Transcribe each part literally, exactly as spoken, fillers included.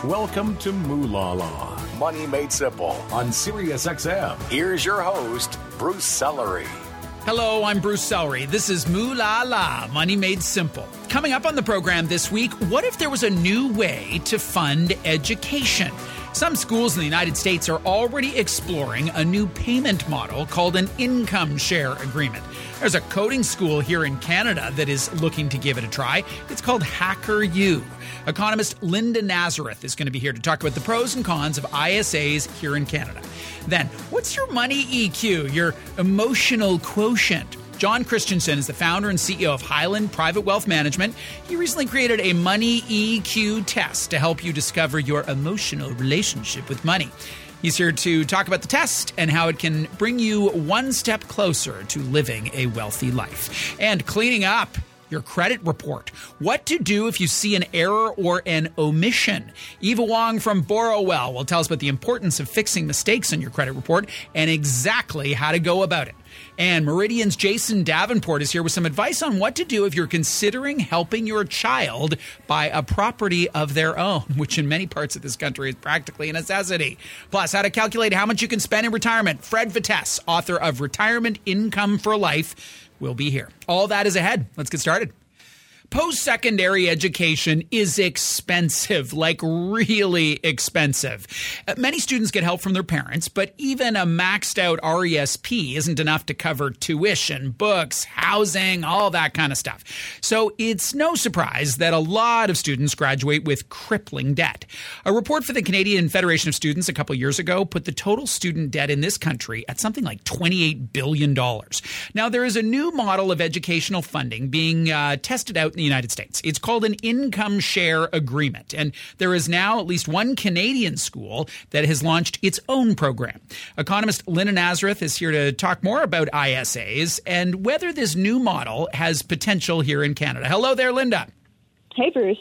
Welcome to Moolah Law, Money Made Simple on Sirius X M. Here's your host, Bruce Sellery. Hello, I'm Bruce Sellery. This is Moolah La, Money Made Simple. Coming up on the program this week, what if there was a new way to fund education? Some schools in the United States are already exploring a new payment model called an income share agreement. There's a coding school here in Canada that is looking to give it a try. It's called HackerU. Economist Linda Nazareth is going to be here to talk about the pros and cons of I S As here in Canada. Then, what's your money E Q, your emotional quotient? John Christensen is the founder and C E O of Highland Private Wealth Management. He recently created a money E Q test to help you discover your emotional relationship with money. He's here to talk about the test and how it can bring you one step closer to living a wealthy life. And cleaning up your credit report. What to do if you see an error or an omission. Eva Wong from Borrowell will tell us about the importance of fixing mistakes on your credit report and exactly how to go about it. And Meridian's Jason Davenport is here with some advice on what to do if you're considering helping your child buy a property of their own, which in many parts of this country is practically a necessity. Plus, how to calculate how much you can spend in retirement. Fred Vitesse, author of Retirement Income for Life, will be here. All that is ahead. Let's get started. Post-secondary education is expensive, like really expensive. Uh, many students get help from their parents, but even a maxed out R E S P isn't enough to cover tuition, books, housing, all that kind of stuff. So it's no surprise that a lot of students graduate with crippling debt. A report for the Canadian Federation of Students a couple years ago put the total student debt in this country at something like twenty-eight billion dollars. Now, there is a new model of educational funding being uh, tested out in the United States. It's called an income share agreement, and there is now at least one Canadian school that has launched its own program. Economist Linda Nazareth is here to talk more about I S As and whether this new model has potential here in Canada. Hello there, Linda. Hey, Bruce.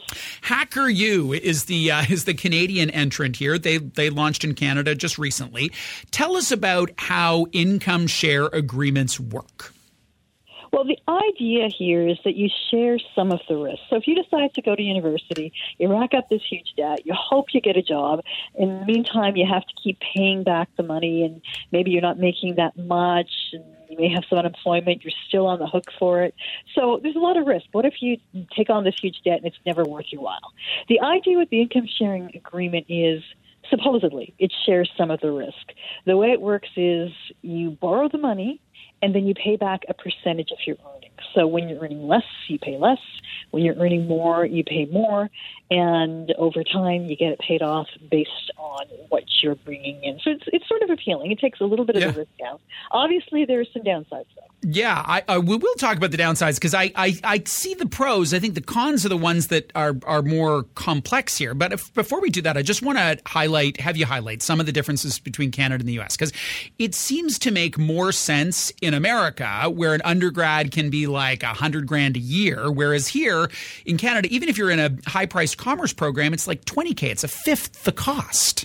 HackerU is the uh, is the Canadian entrant here. They they launched in Canada just recently. Tell us about how income share agreements work. Well, the idea here is that you share some of the risk. So if you decide to go to university, you rack up this huge debt, you hope you get a job. In the meantime, you have to keep paying back the money, and maybe you're not making that much, and you may have some unemployment, you're still on the hook for it. So there's a lot of risk. What if you take on this huge debt and it's never worth your while? The idea with the income sharing agreement is, supposedly, it shares some of the risk. The way it works is you borrow the money, and then you pay back a percentage of your earnings. So when you're earning less, you pay less. When you're earning more, you pay more. And over time, you get it paid off based on what you're bringing in. So it's it's sort of appealing. It takes a little bit of yeah. the risk out. Obviously, there are some downsides, though. Yeah, I, uh, we will talk about the downsides because I, I, I see the pros. I think the cons are the ones that are, are more complex here. But if, before we do that, I just want to highlight, have you highlight some of the differences between Canada and the U S because it seems to make more sense in America where an undergrad can be like a hundred grand a year, whereas here in Canada, even if you're in a high-priced commerce program, it's like twenty K. It's a fifth the cost.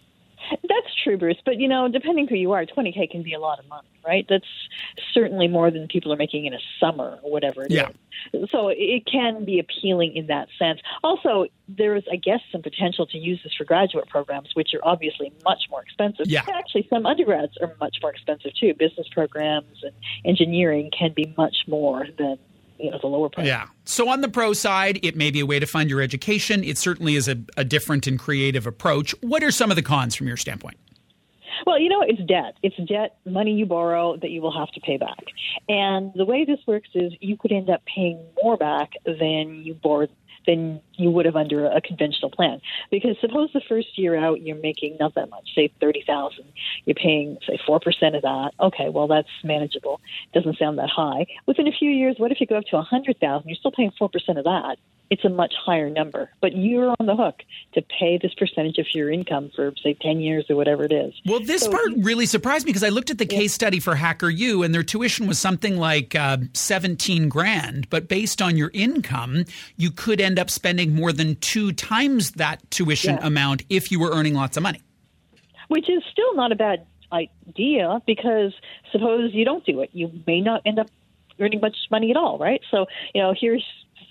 That's true, Bruce. But, you know, depending who you are, twenty K can be a lot of money, right? That's certainly more than people are making in a summer or whatever it yeah. is. So it can be appealing in that sense. Also, there is, I guess, some potential to use this for graduate programs, which are obviously much more expensive. Yeah. Actually, some undergrads are much more expensive, too. Business programs and engineering can be much more than you know, the lower price. Yeah. So on the pro side, it may be a way to fund your education. It certainly is a, a different and creative approach. What are some of the cons from your standpoint? Well, you know, it's debt. It's debt, money you borrow that you will have to pay back. And the way this works is you could end up paying more back than you borrowed than you would have under a conventional plan. Because suppose the first year out you're making not that much, say thirty thousand dollars. You're paying, say, four percent of that. Okay, well, that's manageable. Doesn't sound that high. Within a few years, what if you go up to one hundred thousand dollars? You're still paying four percent of that. It's a much higher number. But you're on the hook to pay this percentage of your income for, say, ten years or whatever it is. Well, this so, part really surprised me because I looked at the yeah. case study for HackerU, and their tuition was something like uh, seventeen grand. But based on your income, you could end up spending more than two times that tuition yeah. amount if you were earning lots of money. Which is still not a bad idea because suppose you don't do it. You may not end up earning much money at all, right? So, you know, here's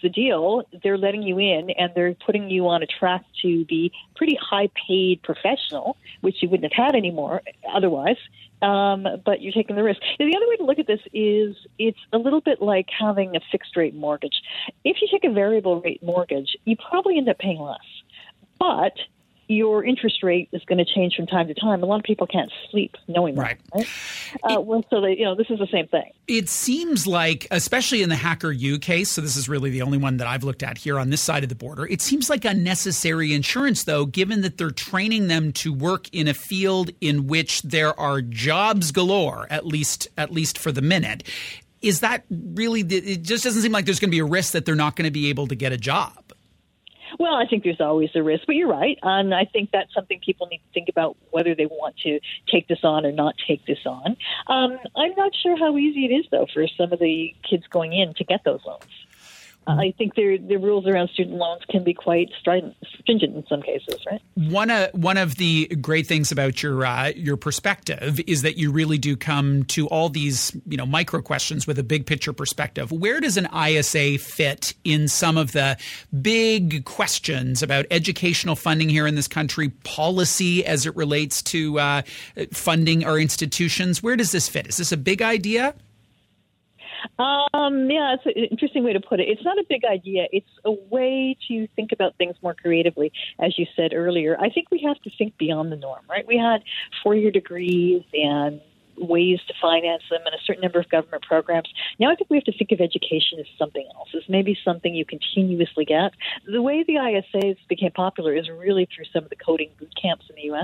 the deal. They're letting you in, and they're putting you on a track to be pretty high-paid professional, which you wouldn't have had anymore otherwise. Um, but you're taking the risk. Now, the other way to look at this is it's a little bit like having a fixed-rate mortgage. If you take a variable-rate mortgage, you probably end up paying less. But your interest rate is going to change from time to time. A lot of people can't sleep knowing that. Right. right? Uh, it, well, so they, you know, this is the same thing. It seems like, especially in the HackerU case, so this is really the only one that I've looked at here on this side of the border, it seems like unnecessary insurance, though, given that they're training them to work in a field in which there are jobs galore, at least at least for the minute. Is that really – it just doesn't seem like there's going to be a risk that they're not going to be able to get a job. Well, I think there's always a risk, but you're right. And I think that's something people need to think about, whether they want to take this on or not take this on. Um, I'm not sure how easy it is, though, for some of the kids going in to get those loans. Uh, I think the the rules around student loans can be quite strident, stringent in some cases, right? One of one of the great things about your uh, your perspective is that you really do come to all these, you know, micro questions with a big picture perspective. Where does an I S A fit in some of the big questions about educational funding here in this country, policy as it relates to uh, funding our institutions? Where does this fit? Is this a big idea? Um, yeah, it's an interesting way to put it. It's not a big idea. It's a way to think about things more creatively, as you said earlier. I think we have to think beyond the norm, right? We had four-year degrees and ways to finance them and a certain number of government programs. Now I think we have to think of education as something else, as maybe something you continuously get. The way the I S As became popular is really through some of the coding boot camps in the U S,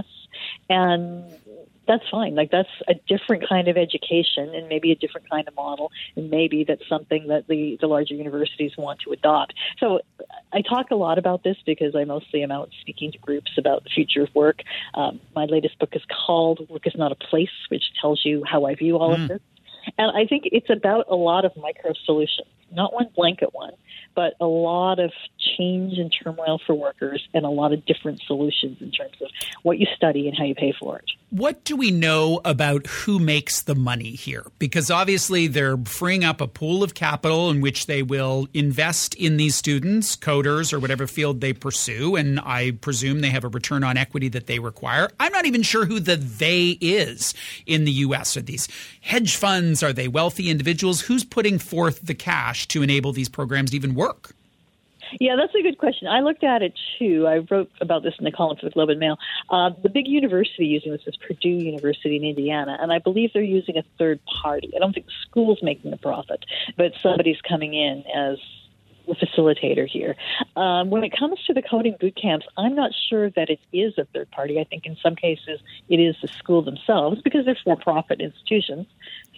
and that's fine. Like, that's a different kind of education and maybe a different kind of model, and maybe that's something that the, the larger universities want to adopt. So I talk a lot about this because I mostly am out speaking to groups about the future of work. Um, my latest book is called Work is Not a Place, which tells you how I view all mm. of this. And I think it's about a lot of micro solutions, not one blanket one, but a lot of change and turmoil for workers and a lot of different solutions in terms of what you study and how you pay for it. What do we know about who makes the money here? Because obviously they're freeing up a pool of capital in which they will invest in these students, coders, or whatever field they pursue, and I presume they have a return on equity that they require. I'm not even sure who the they is in the U S. Are these hedge funds? Are they wealthy individuals? Who's putting forth the cash to enable these programs to even work? Yeah, that's a good question. I looked at it, too. I wrote about this in the column for the Globe and Mail. Uh, the big university using this is Purdue University in Indiana, and I believe they're using a third party. I don't think the school's making a profit, but somebody's coming in as the facilitator here. Um, when it comes to the coding boot camps, I'm not sure that it is a third party. I think in some cases it is the school themselves because they're for-profit institutions,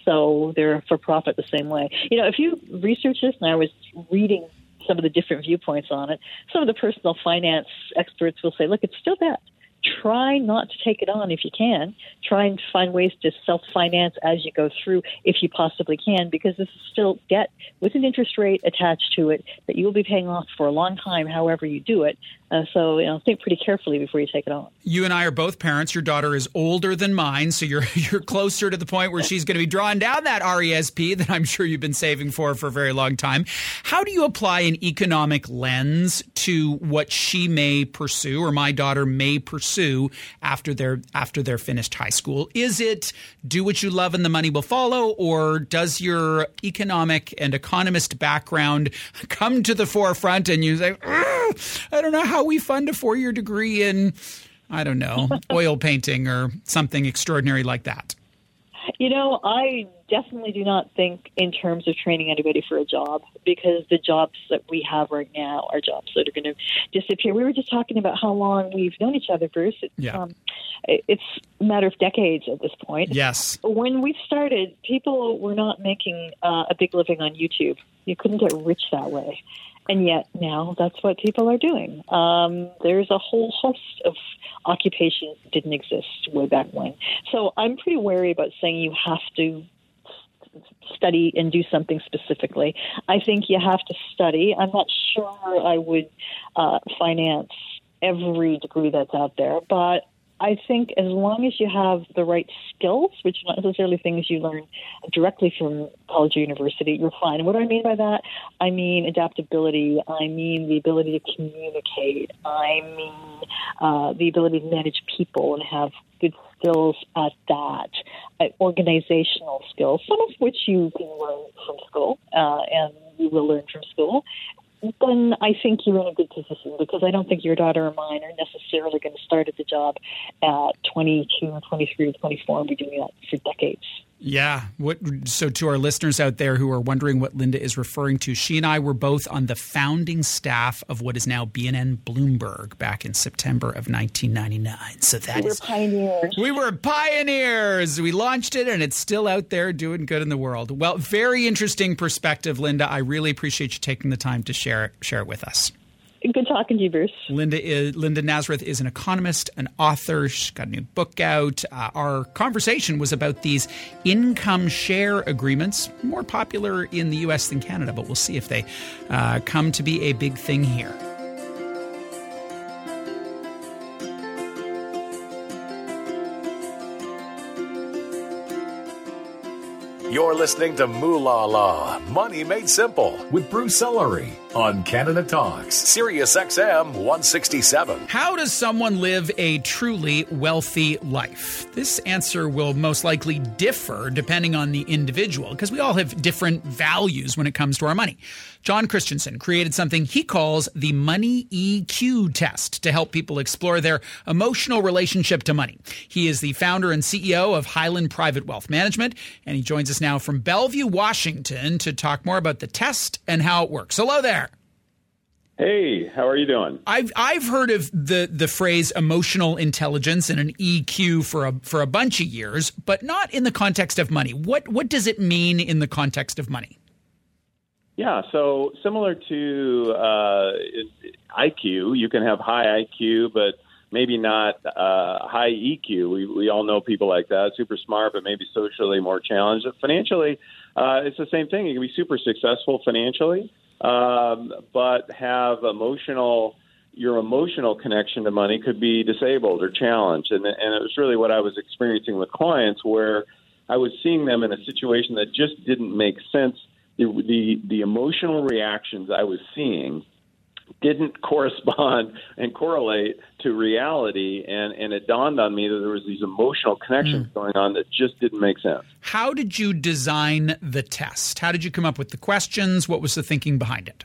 so they're for-profit the same way. You know, if you research this, and I was reading some of the different viewpoints on it, some of the personal finance experts will say, look, it's still debt. Try not to take it on if you can. Try and find ways to self-finance as you go through if you possibly can, because this is still debt with an interest rate attached to it that you will be paying off for a long time, however you do it. Uh, so, you know, think pretty carefully before you take it on. You and I are both parents. Your daughter is older than mine, so you're you're closer to the point where she's going to be drawing down that R E S P that I'm sure you've been saving for for a very long time. How do you apply an economic lens to what she may pursue or my daughter may pursue after they're after they're finished high school? Is it do what you love and the money will follow, or does your economic and economist background come to the forefront and you say, I don't know how we fund a four-year degree in, I don't know, oil painting or something extraordinary like that? You know, I definitely do not think in terms of training anybody for a job, because the jobs that we have right now are jobs that are going to disappear. We were just talking about how long we've known each other, Bruce. It's, yeah. um, it's a matter of decades at this point. Yes. When we started, people were not making uh, a big living on YouTube. You couldn't get rich that way. And yet now that's what people are doing. Um, there's a whole host of occupations that didn't exist way back when. So I'm pretty wary about saying you have to study and do something specifically. I think you have to study. I'm not sure I would uh, finance every degree that's out there, but I think as long as you have the right skills, which are not necessarily things you learn directly from college or university, you're fine. What do I mean by that? I mean adaptability. I mean the ability to communicate. I mean uh, the ability to manage people and have good skills at that. Uh, organizational skills, some of which you can learn from school, uh, and you will learn from school. Then I think you're in a good position, because I don't think your daughter or mine are necessarily going to start at the job at twenty-two or twenty-three or twenty-four and be doing that for decades. Yeah. What, so to our listeners out there who are wondering what Linda is referring to, she and I were both on the founding staff of what is now B N N Bloomberg back in September of nineteen ninety-nine. So that we were is, pioneers. We were pioneers. We launched it, and it's still out there doing good in the world. Well, very interesting perspective, Linda. I really appreciate you taking the time to share it, share it with us. Good talking to you, Bruce. Linda is, Linda Nazareth is an economist, an author. She's got a new book out. Uh, our conversation was about these income share agreements, more popular in the U S than Canada, but we'll see if they uh, come to be a big thing here. You're listening to Moolah La, Money Made Simple, with Bruce Ellery on Canada Talks, Sirius X M one sixty-seven. How does someone live a truly wealthy life? This answer will most likely differ depending on the individual, because we all have different values when it comes to our money. John Christensen created something he calls the Money E Q test to help people explore their emotional relationship to money. He is the founder and C E O of Highland Private Wealth Management, and he joins us now from Bellevue, Washington, to talk more about the test and how it works. Hello there. Hey, how are you doing? I've I've heard of the the phrase emotional intelligence and an E Q for a for a bunch of years, but not in the context of money. What what does it mean in the context of money? Yeah, so similar to uh, I Q, you can have high I Q, but maybe not uh, high E Q. We we all know people like that, super smart, but maybe socially more challenged. Financially, uh, it's the same thing. You can be super successful financially, um, but have emotional, your emotional connection to money could be disabled or challenged. And, and it was really what I was experiencing with clients, where I was seeing them in a situation that just didn't make sense. The, the, the emotional reactions I was seeing didn't correspond and correlate to reality, and, and it dawned on me that there was these emotional connections mm. going on that just didn't make sense. How did you design the test? How did you come up with the questions? What was the thinking behind it?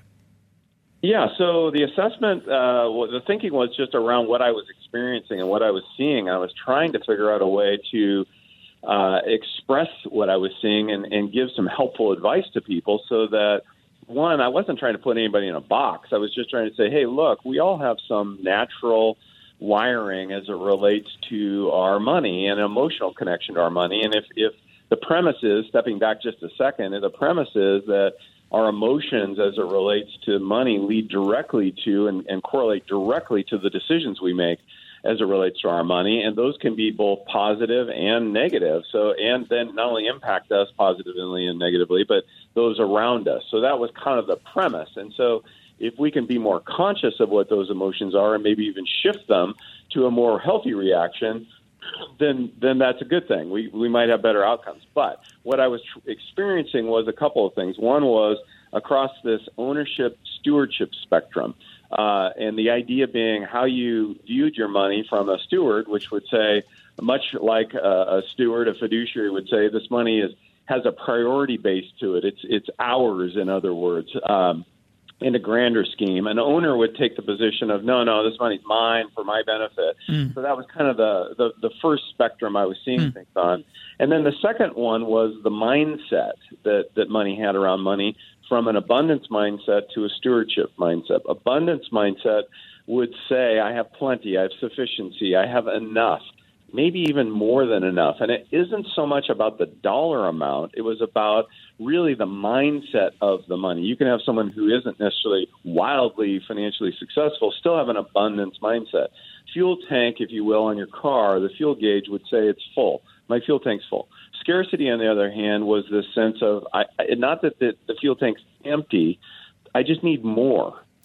Yeah, so the assessment, uh, well, the thinking was just around what I was experiencing and what I was seeing. I was trying to figure out a way to uh, express what I was seeing and, and give some helpful advice to people, so that, one, I wasn't trying to put anybody in a box. I was just trying to say, hey, look, we all have some natural wiring as it relates to our money and an emotional connection to our money. And if, if the premise is, stepping back just a second, the premise is that our emotions as it relates to money lead directly to and, and correlate directly to the decisions we make as it relates to our money, and those can be both positive and negative. So, and then not only impact us positively and negatively, but those around us. So that was kind of the premise. And so if we can be more conscious of what those emotions are and maybe even shift them to a more healthy reaction, then then that's a good thing. We we might have better outcomes. But what I was tr- experiencing was a couple of things. One was across this ownership stewardship spectrum. Uh, and the idea being how you viewed your money from a steward, which would say, much like a, a steward, a fiduciary would say, this money is has a priority base to it. It's it's ours, in other words, um, in a grander scheme. An owner would take the position of, no, no, this money's mine for my benefit. Mm. So that was kind of the, the, the first spectrum I was seeing mm. things on. And then the second one was the mindset that, that money had around money, from an abundance mindset to a stewardship mindset. Abundance mindset would say, I have plenty, I have sufficiency, I have enough, maybe even more than enough. And it isn't so much about the dollar amount. It was about really the mindset of the money. You can have someone who isn't necessarily wildly financially successful, still have an abundance mindset. Fuel tank, if you will, on your car, the fuel gauge would say it's full. My fuel tank's full. Scarcity, on the other hand, was this sense of, I, I, not that the, the fuel tank's empty, I just need more.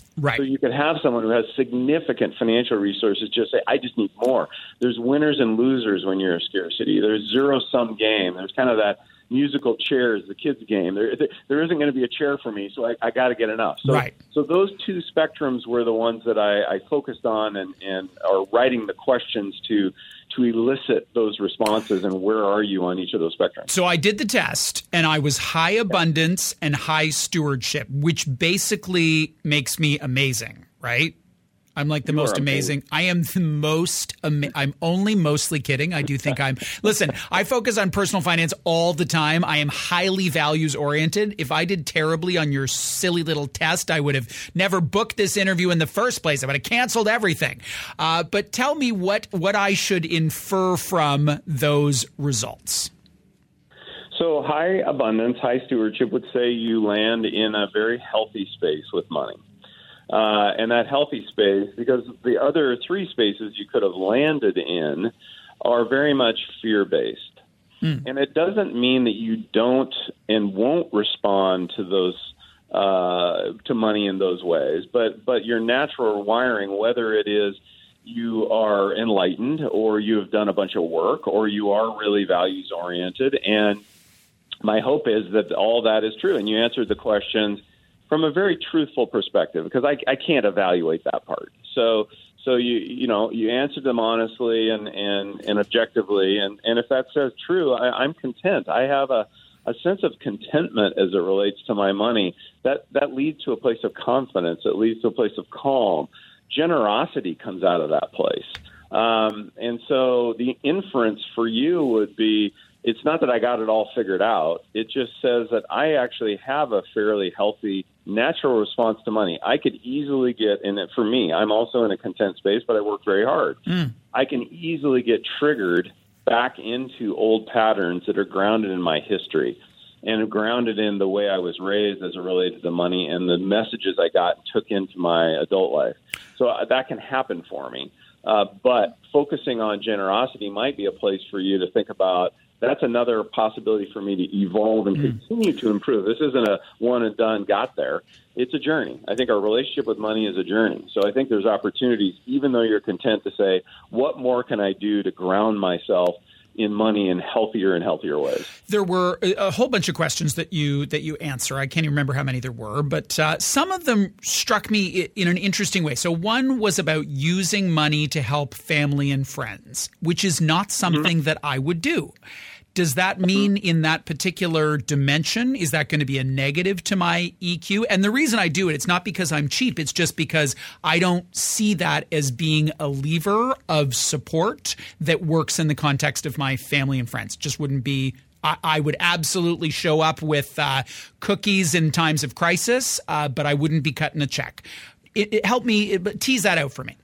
Right. So you could have someone who has significant financial resources just say, I just need more. There's winners and losers when you're in scarcity. There's zero-sum game. There's kind of that musical chairs, the kids' game. There, there isn't going to be a chair for me, so I, I got to get enough. So, right. so those two spectrums were the ones that I, I focused on and, and are writing the questions to to elicit those responses, and where are you on each of those spectrums? So I did the test, and I was high abundance and high stewardship, which basically makes me amazing, right? I'm like the You most are amazing. amazing. I am the most ama- I'm only mostly kidding. I do think I'm – listen, I focus on personal finance all the time. I am highly values oriented. If I did terribly on your silly little test, I would have never booked this interview in the first place. I would have canceled everything. Uh, but tell me what, what I should infer from those results. So high abundance, high stewardship would say you land in a very healthy space with money. Uh, and that healthy space, because the other three spaces you could have landed in are very much fear-based. Mm. And it doesn't mean that you don't and won't respond to those uh, to money in those ways, but but your natural wiring, whether it is you are enlightened or you have done a bunch of work or you are really values-oriented, and my hope is that all that is true. And you answered the questions from a very truthful perspective, because I, I can't evaluate that part. So, so you you know you answered them honestly and, and, and objectively, and, and if that says true, I, I'm content. I have a, a sense of contentment as it relates to my money. That that leads to a place of confidence. It leads to a place of calm. Generosity comes out of that place, um, and so the inference for you would be, it's not that I got it all figured out. It just says that I actually have a fairly healthy, natural response to money. I could easily get in it. For me, I'm also in a content space, but I work very hard. Mm. I can easily get triggered back into old patterns that are grounded in my history and grounded in the way I was raised as it related to money and the messages I got and took into my adult life. So uh, that can happen for me. Uh, but focusing on generosity might be a place for you to think about. That's another possibility for me to evolve and mm. continue to improve. This isn't a one and done, got there. It's a journey. I think our relationship with money is a journey. So I think there's opportunities, even though you're content, to say, what more can I do to ground myself in money in healthier and healthier ways? There were a whole bunch of questions that you that you answer. I can't even remember how many there were, but uh, some of them struck me in an interesting way. So one was about using money to help family and friends, which is not something mm-hmm. that I would do. Does that mean in that particular dimension, is that going to be a negative to my E Q? And the reason I do it, it's not because I'm cheap. It's just because I don't see that as being a lever of support that works in the context of my family and friends. Just wouldn't be – I would absolutely show up with uh, cookies in times of crisis, uh, but I wouldn't be cutting a check. It, it helped me it, – tease that out for me.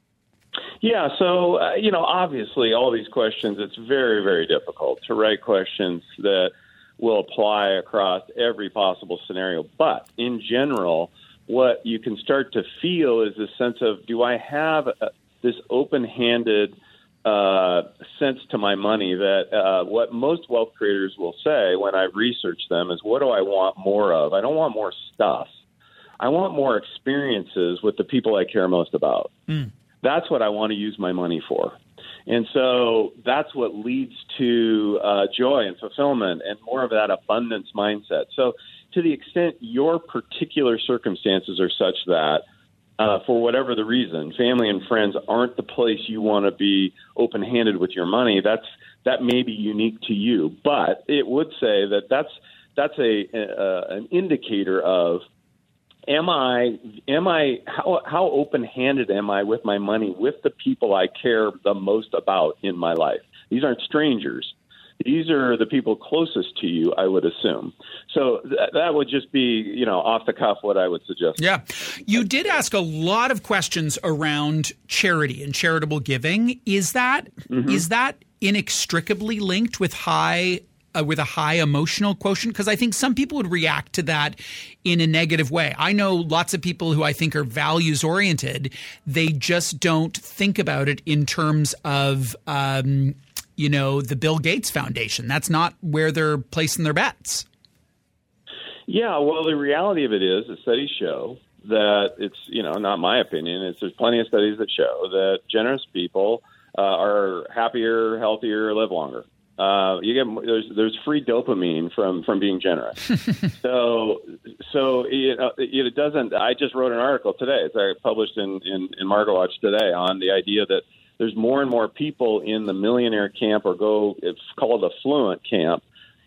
Yeah, so, uh, you know, obviously all these questions, it's very, very difficult to write questions that will apply across every possible scenario. But in general, what you can start to feel is a sense of, do I have a, this open-handed uh, sense to my money that uh, what most wealth creators will say when I research them is, what do I want more of? I don't want more stuff. I want more experiences with the people I care most about. Mm. That's what I want to use my money for. And so that's what leads to uh, joy and fulfillment and more of that abundance mindset. So to the extent your particular circumstances are such that, uh, for whatever the reason, family and friends aren't the place you want to be open-handed with your money, that's that may be unique to you. But it would say that that's, that's a, a an indicator of, Am I, am I, how, how open-handed am I with my money, with the people I care the most about in my life? These aren't strangers. These are the people closest to you, I would assume. So th- that would just be, you know, off the cuff what I would suggest. Yeah. You did ask a lot of questions around charity and charitable giving. Is that, mm-hmm. is that inextricably linked with high Uh, with a high emotional quotient? Because I think some people would react to that in a negative way. I know lots of people who I think are values oriented. They just don't think about it in terms of, um, you know, the Bill Gates Foundation. That's not where they're placing their bets. Yeah, well, the reality of it is, the studies show that it's, you know, not my opinion. It's there's plenty of studies that show that generous people uh, are happier, healthier, live longer. Uh, you get there's there's free dopamine from, from being generous. so so you know, it doesn't. I just wrote an article today. It's published in in, in MarketWatch today on the idea that there's more and more people in the millionaire camp, or go it's called affluent camp,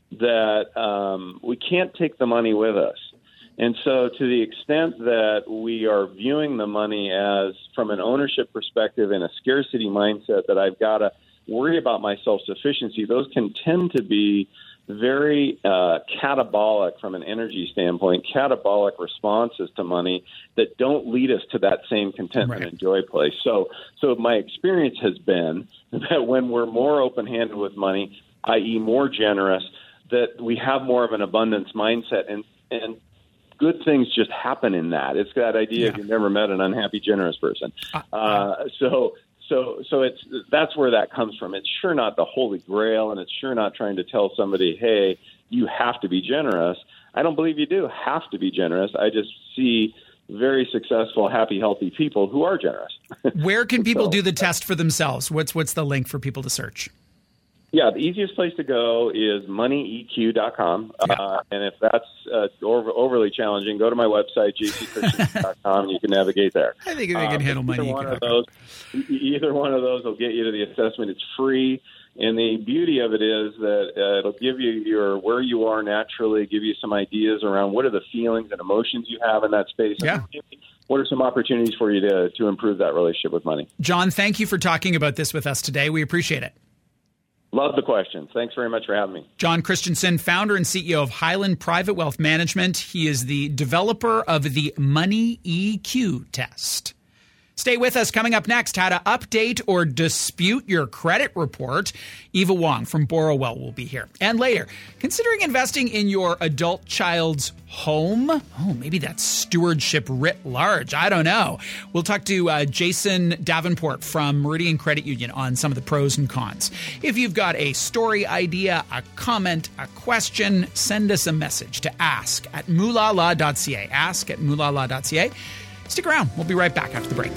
that um, we can't take the money with us. And so to the extent that we are viewing the money as from an ownership perspective and a scarcity mindset that I've got to worry about my self-sufficiency, those can tend to be very uh, catabolic from an energy standpoint, catabolic responses to money that don't lead us to that same contentment Right. and joy place. So, so my experience has been that when we're more open-handed with money, that is more generous, that we have more of an abundance mindset, and, and good things just happen in that. It's that idea Yeah. of you've never met an unhappy, generous person. Uh, so, So, so it's that's where that comes from. It's sure not the Holy Grail, and it's sure not trying to tell somebody, "Hey, you have to be generous." I don't believe you do have to be generous. I just see very successful, happy, healthy people who are generous. Where can people So- do the test for themselves? What's what's the link for people to search? Yeah, the easiest place to go is money e q dot com. Yeah. Uh, and if that's uh, over, overly challenging, go to my website, j c christian dot com, and you can navigate there. I think they can Uh, handle either money. one of those, e- either one of those will get you to the assessment. It's free. And the beauty of it is that uh, it'll give you your where you are naturally, give you some ideas around what are the feelings and emotions you have in that space. Yeah. And what are some opportunities for you to, to improve that relationship with money? John, thank you for talking about this with us today. We appreciate it. Love the questions. Thanks very much for having me. John Christensen, founder and C E O of Highland Private Wealth Management. He is the developer of the Money E Q test. Stay with us. Coming up next, how to update or dispute your credit report. Eva Wong from Borrowell will be here. And later, considering investing in your adult child's home? Oh, maybe that's stewardship writ large. I don't know. We'll talk to uh, Jason Davenport from Meridian Credit Union on some of the pros and cons. If you've got a story idea, a comment, a question, send us a message to ask at moolala dot c a. Ask at moolala dot c a. Stick around. We'll be right back after the break.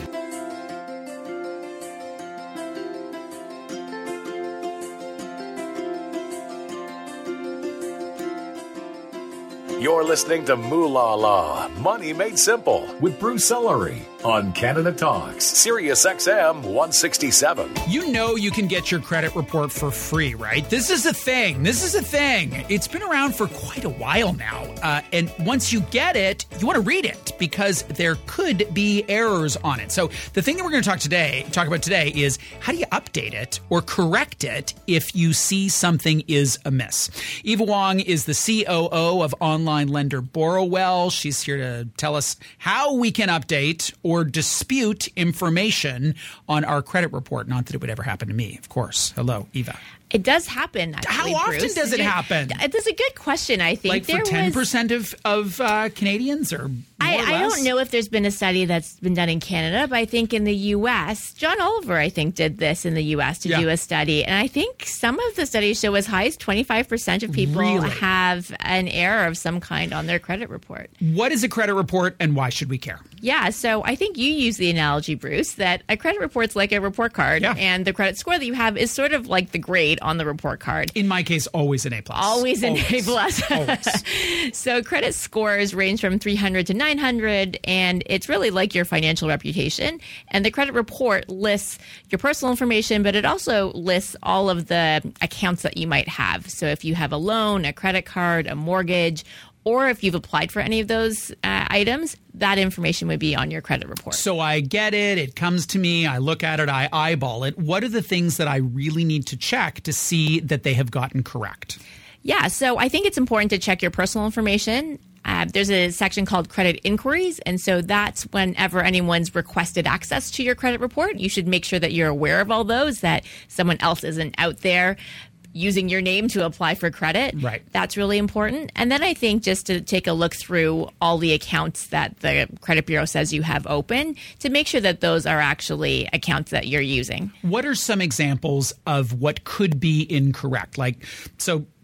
You're listening to Moolah Law, Money Made Simple with Bruce Ellery on Canada Talks, Sirius X M one sixty-seven. You know you can get your credit report for free, right? This is a thing. This is a thing. It's been around for quite a while now. Uh, and once you get it, you want to read it because there could be errors on it. So the thing that we're going to talk today, talk about today is how do you update it or correct it if you see something is amiss? Eva Wong is the C O O of online lender Borrowell. She's here to tell us how we can update or dispute information on our credit report. Not that it would ever happen to me, of course. Hello, Eva. It does happen. Actually, How often Bruce. does it You're- happen? It's a good question. I think Like for there ten was- percent of of uh, Canadians, or more I, or I less? don't know if there's been a study that's been done in Canada, but I think in the U S, John Oliver, I think, did this in the U S to Yeah. do a study. And I think some of the studies show as high as twenty-five percent of people Really? have an error of some kind on their credit report. What is a credit report, and why should we care? Yeah, so I think you use the analogy, Bruce, that a credit report's like a report card, Yeah. and the credit score that you have is sort of like the grade on the report card. In my case, always an A plus. Always an A Always. plus. Always. So credit scores range from three hundred to nine hundred, and it's really like your financial reputation. And the credit report lists your personal information, but it also lists all of the accounts that you might have. So if you have a loan, a credit card, a mortgage, or if you've applied for any of those uh, items, that information would be on your credit report. So I get it. It comes to me. I look at it. I eyeball it. What are the things that I really need to check to see that they have gotten correct? Yeah, so I think it's important to check your personal information. Uh, there's a section called credit inquiries, and so that's whenever anyone's requested access to your credit report, you should make sure that you're aware of all those, that someone else isn't out there using your name to apply for credit. Right. That's really important. And then I think just to take a look through all the accounts that the credit bureau says you have open to make sure that those are actually accounts that you're using. What are some examples of what could be incorrect? Like, so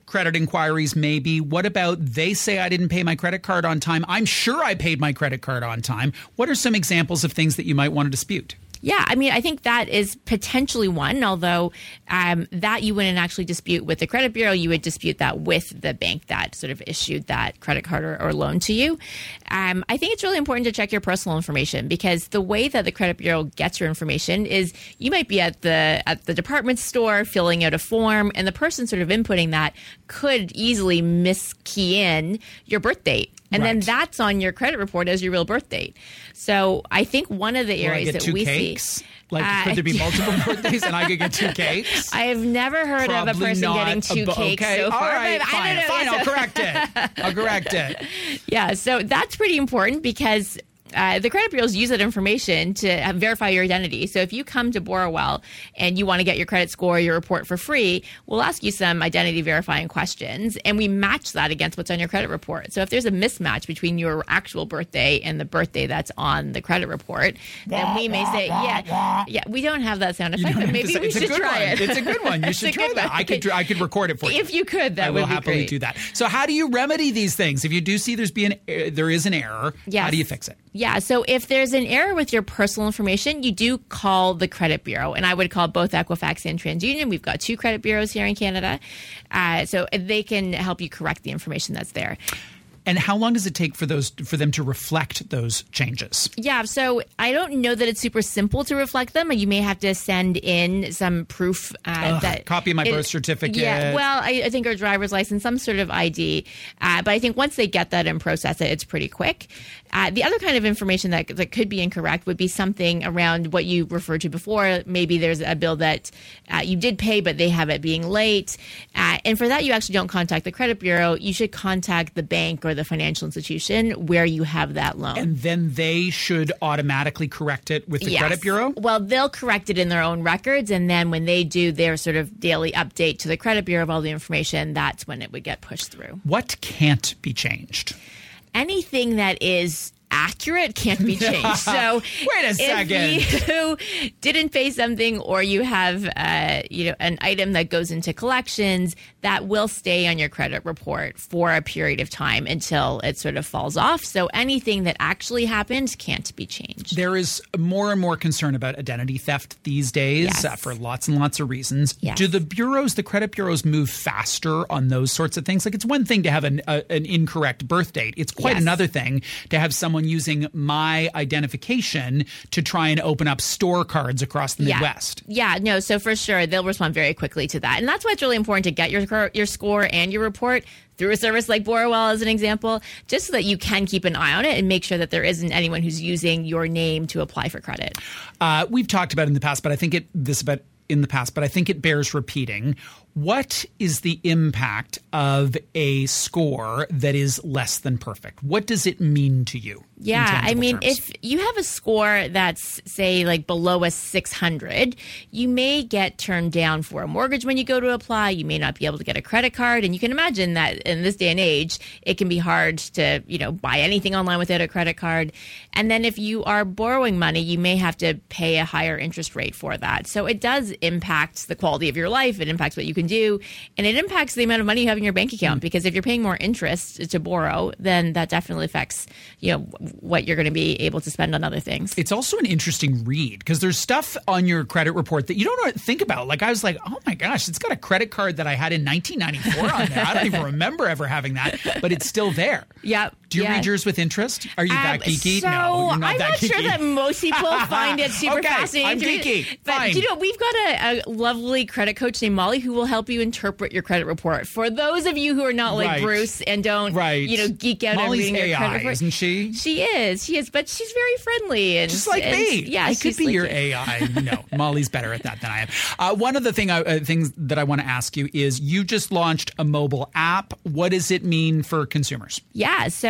credit inquiries maybe. What about they say I didn't pay my credit card on time? I'm sure I paid my credit card on time. What are some examples of things that you might want to dispute? Yeah, I mean, I think that is potentially one, although um, that you wouldn't actually dispute with the credit bureau. You would dispute that with the bank that sort of issued that credit card or, or loan to you. Um, I think it's really important to check your personal information, because the way that the credit bureau gets your information is you might be at the at the department store filling out a form, and the person sort of inputting that could easily miskey in your birth date. And right. then that's on your credit report as your real birth date. So I think one of the areas that we cakes? see... Like, uh, could there be multiple birthdays and I could get two cakes? I have never heard Probably of a person getting two bu- cakes okay. so far. All right, but fine, I don't know. fine, I'll correct it. I'll correct it. Yeah, so that's pretty important, because Uh, the credit bureaus use that information to uh, verify your identity. So if you come to Borrowell and you want to get your credit score, your report for free, we'll ask you some identity verifying questions, and we match that against what's on your credit report. So if there's a mismatch between your actual birthday and the birthday that's on the credit report, then we may say, yeah, yeah, we don't have that sound effect, but maybe to, we should try one. it. It's a good one. You should try that. I could, I could record it for you. If you could, that I would will be happily great. do that. So how do you remedy these things? If you do see there's be an, uh, there is an error, yes. how do you fix it? Yeah, so if there's an error with your personal information, you do call the credit bureau. And I would call both Equifax and TransUnion. We've got two credit bureaus here in Canada. Uh, so they can help you correct the information that's there. And how long does it take for those for them to reflect those changes? Yeah, so I don't know that it's super simple to reflect them. You may have to send in some proof. Uh, Ugh, that copy of my it, birth certificate. Yeah, well, I, I think our driver's license, some sort of I D. Uh, but I think once they get that and process it, it's pretty quick. Uh, the other kind of information that, that could be incorrect would be something around what you referred to before. Maybe there's a bill that uh, you did pay, but they have it being late. Uh, and for that, you actually don't contact the credit bureau. You should contact the bank or the financial institution where you have that loan. And then they should automatically correct it with the yes. credit bureau? Well, they'll correct it in their own records. And then when they do their sort of daily update to the credit bureau of all the information, that's when it would get pushed through. What can't be changed? Anything that is accurate can't be changed. So wait a second. If you didn't pay something, or you have uh, you know an item that goes into collections, that will stay on your credit report for a period of time until it sort of falls off. So anything that actually happened can't be changed. There is more and more concern about identity theft these days yes. uh, for lots and lots of reasons. Yes. Do the bureaus, the credit bureaus, move faster on those sorts of things? Like, it's one thing to have an, a, an incorrect birth date. It's quite yes. another thing to have someone using my identification to try and open up store cards across the yeah. Midwest. Yeah, no, so for sure, they'll respond very quickly to that. And that's why it's really important to get your your score and your report through a service like Borrowell, as an example, just so that you can keep an eye on it and make sure that there isn't anyone who's using your name to apply for credit. Uh, we've talked about it in the past, but I think it this about in the past, but I think it bears repeating. What is the impact of a score that is less than perfect? What does it mean to you? Yeah, I mean, terms? if you have a score that's, say, like below a six hundred, you may get turned down for a mortgage when you go to apply. You may not be able to get a credit card. And you can imagine that in this day and age, it can be hard to, you know, buy anything online without a credit card. And then if you are borrowing money, you may have to pay a higher interest rate for that. So it does impact the quality of your life. It impacts what you can do. And it impacts the amount of money you have in your bank account, because if you're paying more interest to borrow, then that definitely affects, you know, what you're going to be able to spend on other things. It's also an interesting read, because there's stuff on your credit report that you don't think about. Like, I was like, oh my gosh, it's got a credit card that I had in nineteen ninety-four on there. I don't even remember ever having that, but it's still there. Yeah. Do you yeah. read yours with interest? Are you um, that geeky? So no, you're not I'm that not geeky. sure that most people find it super okay, fascinating. I'm to geeky. Read. But Fine. you know, we've got a, a lovely credit coach named Molly who will help you interpret your credit report. For those of you who are not like right. Bruce and don't, right. you know, geek out Molly's on reading A I, your credit report, isn't she? She is. She is. But she's very friendly and just like and, me. Yeah, I could be like your it. A I. No, Molly's better at that than I am. Uh, one of the thing I, uh, things that I want to ask you is, you just launched a mobile app. What does it mean for consumers? Yeah. So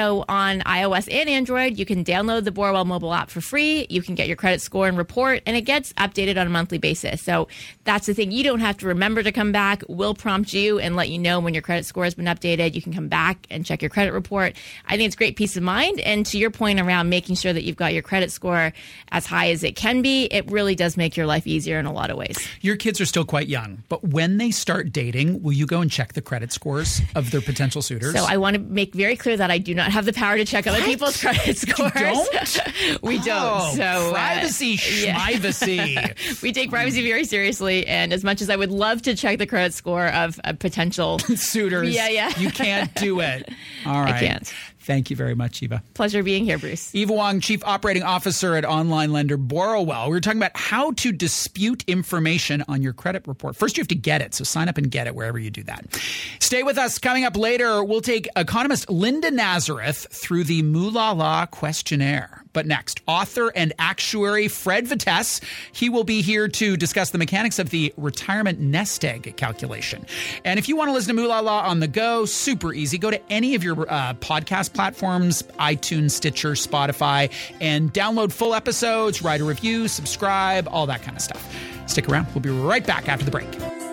So on iOS and Android, you can download the Borrowell mobile app for free. You can get your credit score and report, and it gets updated on a monthly basis. So that's the thing. You don't have to remember to come back. We'll prompt you and let you know when your credit score has been updated. You can come back and check your credit report. I think it's great peace of mind. And to your point around making sure that you've got your credit score as high as it can be, it really does make your life easier in a lot of ways. Your kids are still quite young, but when they start dating, will you go and check the credit scores of their potential suitors? So I want to make very clear that I do not have the power to check other what? people's credit scores. You don't? We don't. Oh, so privacy, uh, schmivacy. Yeah. We take privacy very seriously, and as much as I would love to check the credit score of a potential suitors, yeah, yeah. you can't do it. All right. I can't. Thank you very much, Eva. Pleasure being here, Bruce. Eva Wong, Chief Operating Officer at online lender Borrowell. We were talking about how to dispute information on your credit report. First, you have to get it, so sign up and get it wherever you do that. Stay with us. Coming up later, we'll take economist Linda Nazareth through the Moolah Law questionnaire. But next, author and actuary Fred Vitesse. He will be here to discuss the mechanics of the retirement nest egg calculation. And if you want to listen to Moolah Law on the go, super easy. Go to any of your uh, podcast platforms, iTunes, Stitcher, Spotify, and download full episodes, write a review, subscribe, all that kind of stuff. Stick around. We'll be right back after the break.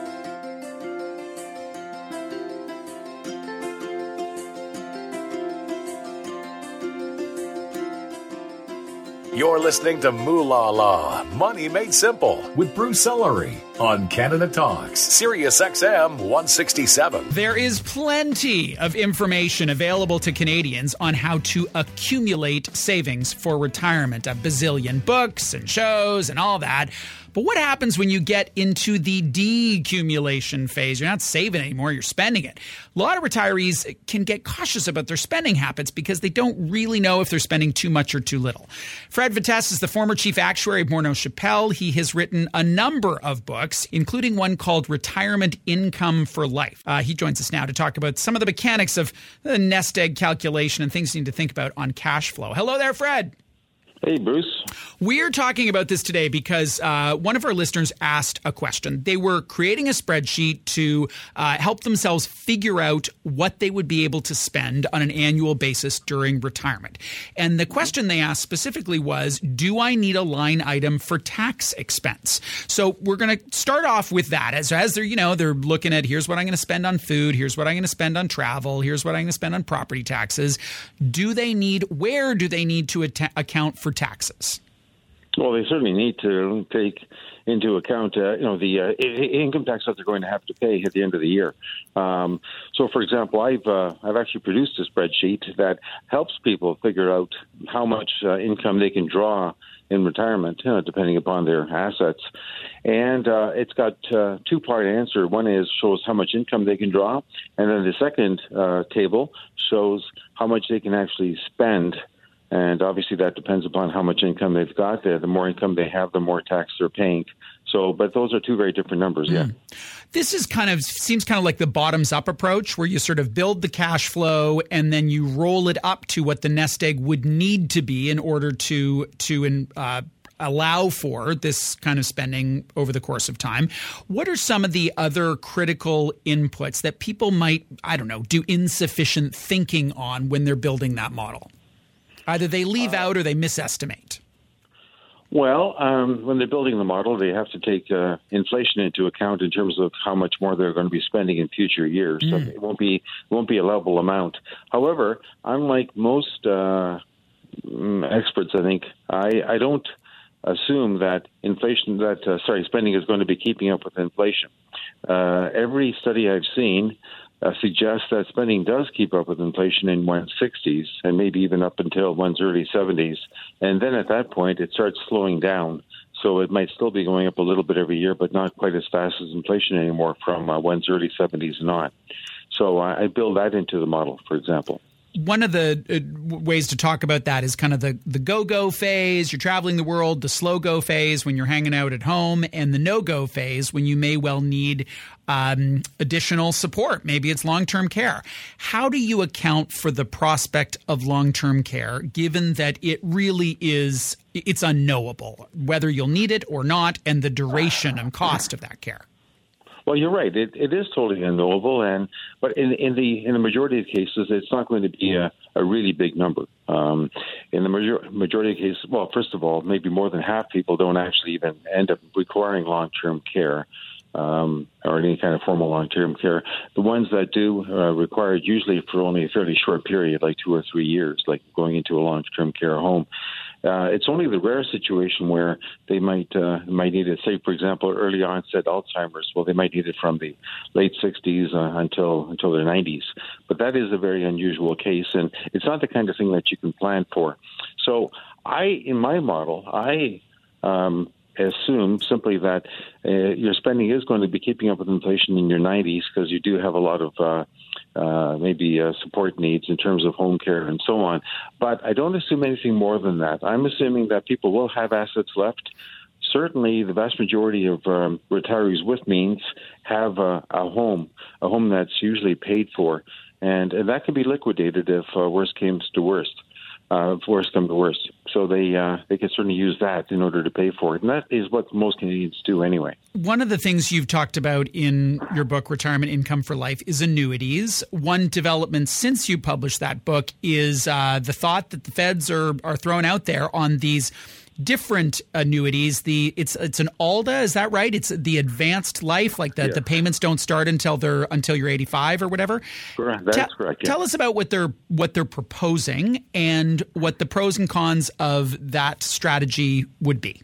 You're listening to Moolah Law, Money Made Simple, with Bruce Ellery on Canada Talks, Sirius X M one sixty-seven. There is plenty of information available to Canadians on how to accumulate savings for retirement. A bazillion books and shows and all that. But what happens when you get into the decumulation phase? You're not saving anymore, you're spending it. A lot of retirees can get cautious about their spending habits because they don't really know if they're spending too much or too little. Fred Vitesse is the former chief actuary of Morneau Shepell. He has written a number of books, including one called Retirement Income for Life. Uh, he joins us now to talk about some of the mechanics of the nest egg calculation and things you need to think about on cash flow. Hello there, Fred. Hey, Bruce. We're talking about this today because uh, one of our listeners asked a question. They were creating a spreadsheet to uh, help themselves figure out what they would be able to spend on an annual basis during retirement. And the question they asked specifically was, do I need a line item for tax expense? So we're going to start off with that. As, as they're, you know, they're looking at, here's what I'm going to spend on food, here's what I'm going to spend on travel, here's what I'm going to spend on property taxes. Do they need, where do they need to at- account for taxes? Well, they certainly need to take into account, uh, you know, the uh, income tax that they're going to have to pay at the end of the year. Um, so, for example, I've uh, I've actually produced a spreadsheet that helps people figure out how much uh, income they can draw in retirement, you know, depending upon their assets. And uh, it's got uh, two-part answer. One is shows how much income they can draw, and then the second uh, table shows how much they can actually spend. And obviously that depends upon how much income they've got there. The more income they have, the more tax they're paying. So, but those are two very different numbers, yeah. Mm. This is kind of, seems kind of like the bottoms-up approach where you sort of build the cash flow and then you roll it up to what the nest egg would need to be in order to, to uh, allow for this kind of spending over the course of time. What are some of the other critical inputs that people might, I don't know, do insufficient thinking on when they're building that model? Either they leave uh, out or they misestimate. Well, um, when they're building the model, they have to take uh, inflation into account in terms of how much more they're going to be spending in future years. Mm. So it won't be won't be a level amount. However, unlike most uh, experts, I think I, I don't assume that inflation that uh, sorry spending is going to be keeping up with inflation. Uh, every study I've seen Uh, suggests that spending does keep up with inflation in one's sixties and maybe even up until one's early seventies. And then at that point, it starts slowing down. So it might still be going up a little bit every year, but not quite as fast as inflation anymore from uh, one's early seventies and on. So uh, I build that into the model, for example. One of the uh, ways to talk about that is kind of the, the go-go phase, you're traveling the world, the slow-go phase when you're hanging out at home, and the no-go phase when you may well need um, additional support. Maybe it's long-term care. How do you account for the prospect of long-term care, given that it really is, it's unknowable, whether you'll need it or not, and the duration and cost of that care? Well, you're right. It, it is totally unknowable, and but in in the in the majority of cases, it's not going to be a, a really big number. Um, in the major, majority of cases, well, first of all, maybe more than half people don't actually even end up requiring long-term care. Um, or any kind of formal long-term care. The ones that do uh, require it usually for only a fairly short period, like two or three years, like going into a long-term care home. Uh, it's only the rare situation where they might uh, might need it, say, for example, early onset Alzheimer's. Well, they might need it from the late sixties uh, until until their nineties. But that is a very unusual case, and it's not the kind of thing that you can plan for. So I, in my model, I um, assume simply that uh, your spending is going to be keeping up with inflation in your nineties because you do have a lot of uh, uh, maybe uh, support needs in terms of home care and so on. But I don't assume anything more than that. I'm assuming that people will have assets left. Certainly, the vast majority of um, retirees with means have a, a home, a home that's usually paid for, and, and that can be liquidated if uh, worst comes to worst. Uh, if worst come to worst. So they uh, they can certainly use that in order to pay for it. And that is what most Canadians do anyway. One of the things you've talked about in your book, Retirement Income for Life, is annuities. One development since you published that book is uh, the thought that the feds are, are throwing out there on these different annuities. The it's it's an A L D A, is that right? It's the advanced life, like the, yeah. the payments don't start until they're until you're eighty-five or whatever. Correct. That's Te- correct. Yeah. Tell us about what they're what they're proposing and what the pros and cons of that strategy would be.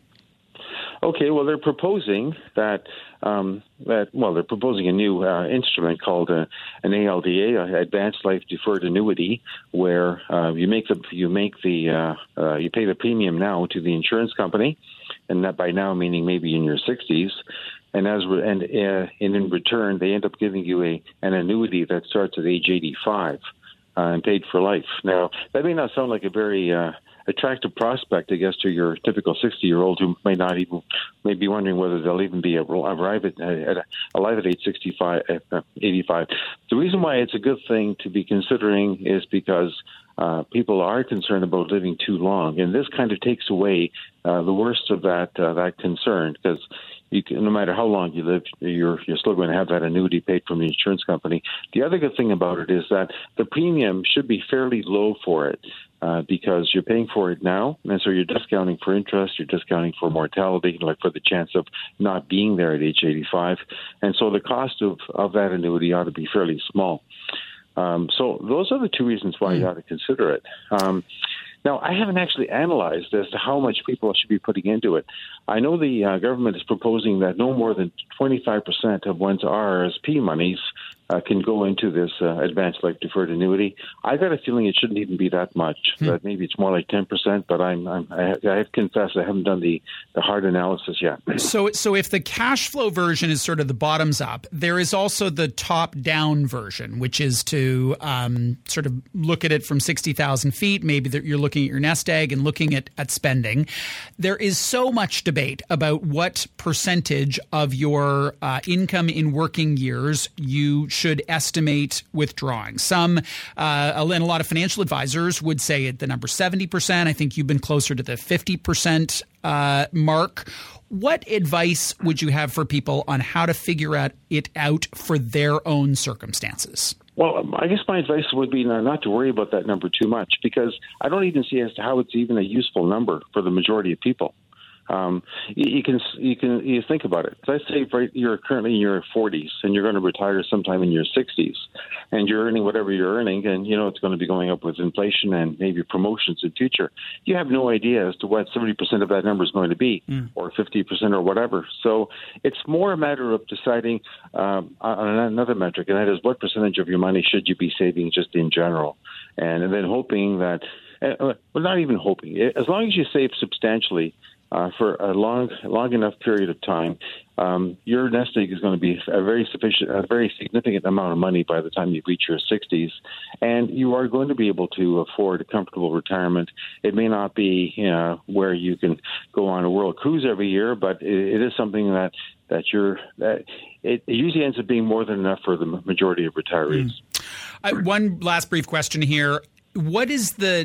Okay, well, they're proposing that, um, that well, they're proposing a new uh, instrument called uh, an A L D A, Advanced Life Deferred Annuity, where uh, you make the you make the uh, uh, you pay the premium now to the insurance company, and that by now meaning maybe in your sixties, and as re- and uh, and in return they end up giving you a an annuity that starts at age eighty-five uh, and paid for life. Now that may not sound like a very uh, attractive prospect, I guess, to your typical sixty-year-old who may not even may be wondering whether they'll even be arrive at, at alive at age sixty-five, uh, eighty-five. The reason why it's a good thing to be considering is because uh, people are concerned about living too long, and this kind of takes away uh, the worst of that uh, that concern, because you can, no matter how long you live, you're you're still going to have that annuity paid from the insurance company. The other good thing about it is that the premium should be fairly low for it. Uh, because you're paying for it now, and so you're discounting for interest, you're discounting for mortality, like for the chance of not being there at age eighty-five, and so the cost of, of that annuity ought to be fairly small. Um, so those are the two reasons why you ought to consider it. Um, now, I haven't actually analyzed as to how much people should be putting into it. I know the uh, government is proposing that no more than twenty-five percent of one's R R S P monies uh, can go into this uh, advanced life deferred annuity. I got a feeling it shouldn't even be that much. Hmm. That maybe it's more like ten percent, but I'm, I'm I, I have to confess I haven't done the, the hard analysis yet. So, so if the cash flow version is sort of the bottoms up, there is also the top down version, which is to um, sort of look at it from sixty thousand feet. Maybe that you're looking at your nest egg and looking at, at spending. There is so much debate about what percentage of your uh, income in working years you should estimate withdrawing. Some, uh, and a lot of financial advisors would say the number seventy percent. I think you've been closer to the fifty percent uh, mark. What advice would you have for people on how to figure out it out for their own circumstances? Well, I guess my advice would be not to worry about that number too much, because I don't even see as to how it's even a useful number for the majority of people. Um, you, you can you can you think about it. Let's say right, you're currently in your forties and you're going to retire sometime in your sixties, and you're earning whatever you're earning, and you know it's going to be going up with inflation and maybe promotions in future. You have no idea as to what seventy percent of that number is going to be, mm. or fifty percent or whatever. So it's more a matter of deciding um, on another metric, and that is what percentage of your money should you be saving just in general, and, and then hoping that, uh, well, not even hoping, as long as you save substantially. Uh, for a long, long enough period of time, um, your nest egg is going to be a very sufficient, a very significant amount of money by the time you reach your sixties, and you are going to be able to afford a comfortable retirement. It may not be, you know, where you can go on a world cruise every year, but it, it is something that that you're. That it, it usually ends up being more than enough for the majority of retirees. Mm. Uh, one last brief question here: what is the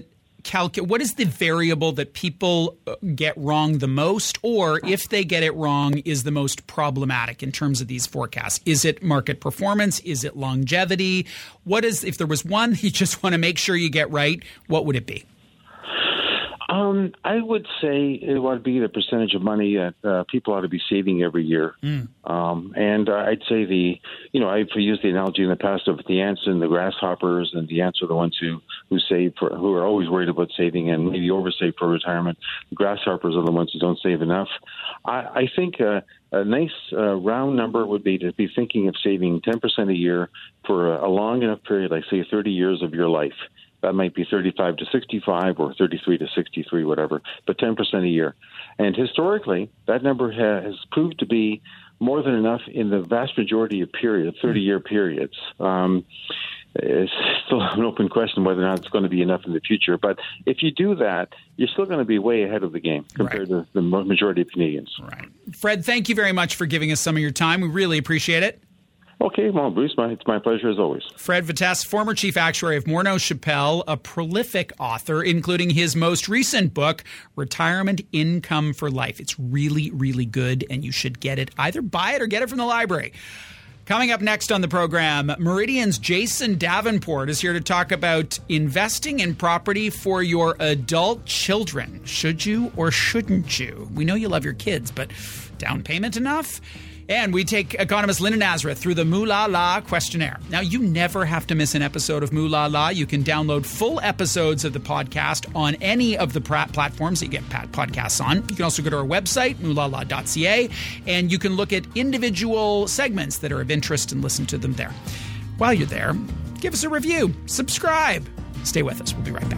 calculate? What is the variable that people get wrong the most, or if they get it wrong, is the most problematic in terms of these forecasts? Is it market performance? Is it longevity? What is, if there was one you just want to make sure you get right, what would it be? Um, I would say it would be the percentage of money that uh, people ought to be saving every year. Mm. Um, and uh, I'd say the, you know, I've used the analogy in the past of the ants and the grasshoppers, and the ants are the ones who, who save for, who are always worried about saving and maybe oversave for retirement. The grasshoppers are the ones who don't save enough. I, I think uh, a nice uh, round number would be to be thinking of saving ten percent a year for a, a long enough period, like say thirty years of your life. That might be thirty-five to sixty-five or thirty-three to sixty-three, whatever, but ten percent a year. And historically, that number has proved to be more than enough in the vast majority of periods, thirty-year periods. Um, it's still an open question whether or not it's going to be enough in the future. But if you do that, you're still going to be way ahead of the game compared right. to the majority of Canadians. Right. Fred, thank you very much for giving us some of your time. We really appreciate it. Okay, well, Bruce, my, it's my pleasure as always. Fred Vitesse, former chief actuary of Morneau Shepell, a prolific author, including his most recent book, Retirement Income for Life. It's really, really good, and you should get it. Either buy it or get it from the library. Coming up next on the program, Meridian's Jason Davenport is here to talk about investing in property for your adult children. Should you or shouldn't you? We know you love your kids, but down payment enough? And we take economist Linda Nazareth through the Moolah La questionnaire. Now, you never have to miss an episode of Moolah La. You can download full episodes of the podcast on any of the platforms that you get podcasts on. You can also go to our website, moolah la dot c a, and you can look at individual segments that are of interest and listen to them there. While you're there, give us a review, subscribe. Stay with us. We'll be right back.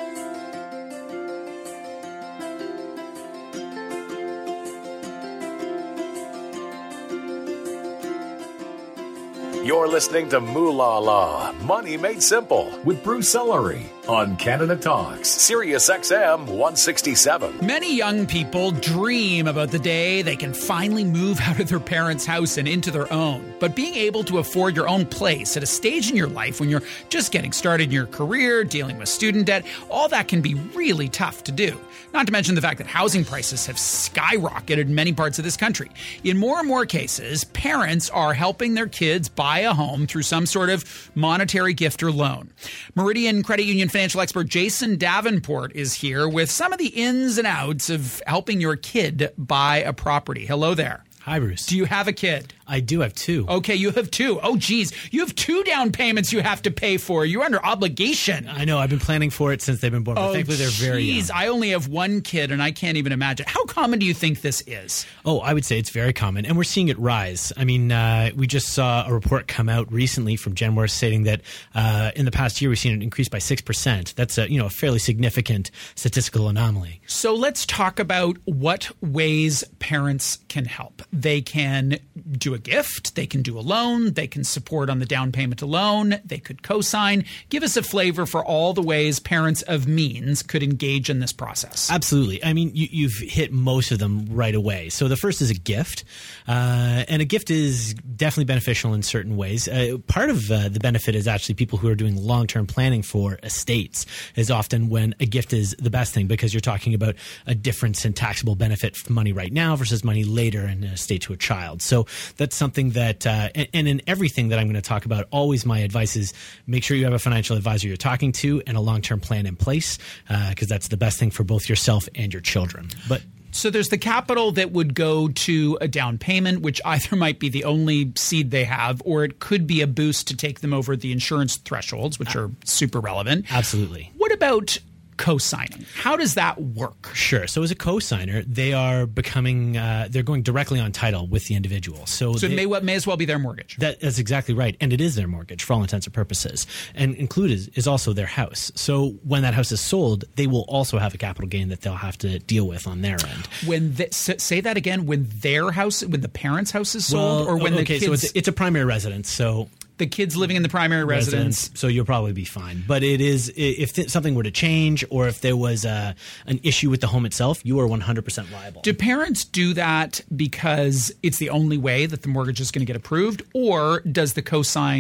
You're listening to Moolah La, Money Made Simple, with Bruce Ellery on Canada Talks, Sirius X M one sixty-seven. Many young people dream about the day they can finally move out of their parents' house and into their own. But being able to afford your own place at a stage in your life when you're just getting started in your career, dealing with student debt, all that can be really tough to do. Not to mention the fact that housing prices have skyrocketed in many parts of this country. In more and more cases, parents are helping their kids buy a home through some sort of monetary gift or loan. Meridian Credit Union financial expert Jason Davenport is here with some of the ins and outs of helping your kid buy a property. Hello there. Hi, Bruce. Do you have a kid? I do have two. Okay, you have two. Oh, geez. You have two down payments you have to pay for. You're under obligation. I know. I've been planning for it since they've been born. But oh, thankfully, they're very young. I only have one kid, and I can't even imagine. How common do you think this is? Oh, I would say it's very common, and we're seeing it rise. I mean, uh, we just saw a report come out recently from Genworth stating that uh, in the past year, we've seen it increase by six percent. That's a, you know, a fairly significant statistical anomaly. So let's talk about what ways parents can help. They can do a gift. They can do a loan. They can support on the down payment alone. They could co-sign. Give us a flavor for all the ways parents of means could engage in this process. Absolutely. I mean, you, you've hit most of them right away. So the first is a gift. Uh, and a gift is definitely beneficial in certain ways. Uh, part of uh, the benefit is actually people who are doing long-term planning for estates is often when a gift is the best thing because you're talking about a difference in taxable benefit for money right now versus money later in an estate to a child. So that's something that, uh, and, and in everything that I'm going to talk about, always my advice is make sure you have a financial advisor you're talking to and a long-term plan in place because uh, that's the best thing for both yourself and your children. But So there's the capital that would go to a down payment, which either might be the only seed they have, or it could be a boost to take them over the insurance thresholds, which are super relevant. Absolutely. What about co-signing? How does that work? Sure. So as a co-signer, they are becoming, uh, they're going directly on title with the individual. So, so they, it may, may as well be their mortgage. That, that's exactly right. And it is their mortgage for all intents and purposes. And included is, is also their house. So when that house is sold, they will also have a capital gain that they'll have to deal with on their end. When the, say that again, when their house, when the parents' house is sold, well, or when okay, the kids... so it's, it's a primary residence. So the kids living in the primary residence. residence. So you'll probably be fine. But it is, if th- something were to change or if there was a, an issue with the home itself, you are one hundred percent liable. Do parents do that because it's the only way that the mortgage is going to get approved? Or does the cosign